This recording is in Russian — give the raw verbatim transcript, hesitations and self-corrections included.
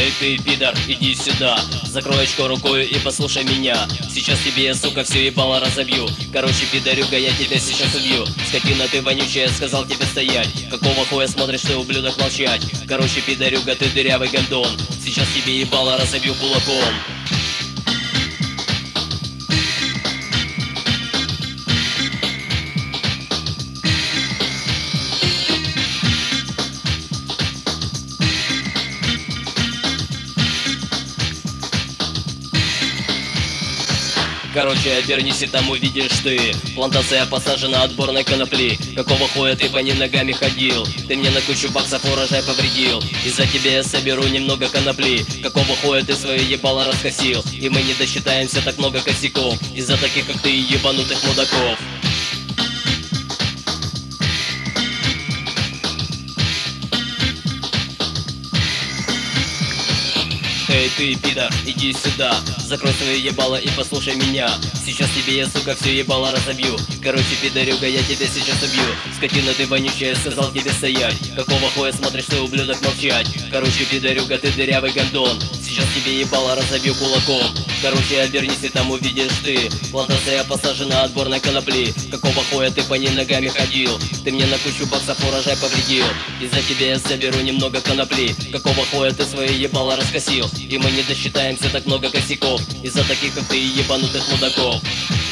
Эй ты, пидор, иди сюда. Закрой очко рукой и послушай меня. Сейчас тебе я, сука, все ебало разобью. Короче, пидорюга, я тебя сейчас убью. Скотина ты вонючая, сказал тебе стоять. Какого хуя смотришь ты, ублюдок, молчать? Короче, пидорюга, ты дырявый гондон. Сейчас тебе ебало разобью кулаком. Короче, обернись и там увидишь ты. Плантация посажена отборной конопли. Какого хуя ты по ней ногами ходил? Ты мне на кучу баксов урожай повредил. Из-за тебя я соберу немного конопли. Какого хуя ты свое ебало раскосил? И мы не досчитаемся так много косяков из-за таких, как ты, ебанутых мудаков. Эй ты, пидор, иди сюда. Закрой свое ебало и послушай меня. Сейчас тебе я, сука, все ебало разобью. Короче, пидорюга, я тебя сейчас убью. Скотина ты вонючая, сказал тебе стоять. Какого хуя смотришь ты, ублюдок, молчать? Короче, пидорюга, ты дырявый гондон. Сейчас тебе ебало разобью кулаком. Короче, обернись и там увидишь ты. Плантация посажена отборной конопли. Какого хуя ты по ней ногами ходил? Ты мне на кучу баксов урожай повредил. Из-за тебя я соберу немного конопли. Какого хуя ты свое ебало раскосил? И мы не досчитаемся так много косяков из-за таких, как ты, ебанутых мудаков.